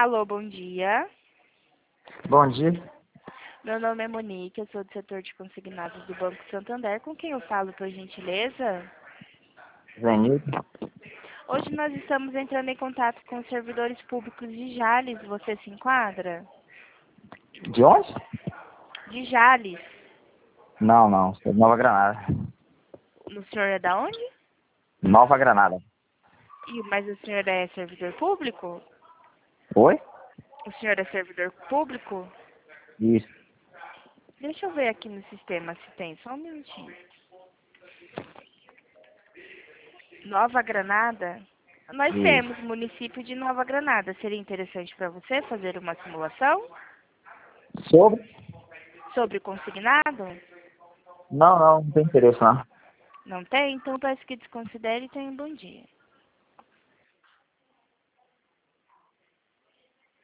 Alô, bom dia. Bom dia. Meu nome é Monique, eu sou do setor de consignados do Banco Santander. Com quem eu falo, por gentileza? Zenildo. Hoje nós estamos entrando em contato com os servidores públicos de Jales. Você se enquadra? De onde? De Jales. Não. Sou de Nova Granada. O senhor é da onde? Nova Granada. Mas o senhor é servidor público? Oi? O senhor é servidor público? Isso. Deixa eu ver aqui no sistema se tem, só um minutinho. Nova Granada? Nós Isso. temos município de Nova Granada. Seria interessante para você fazer uma simulação Sobre? sobre consignado? Não tem interesse não. Não tem? Então peço que desconsidere e tenha um bom dia.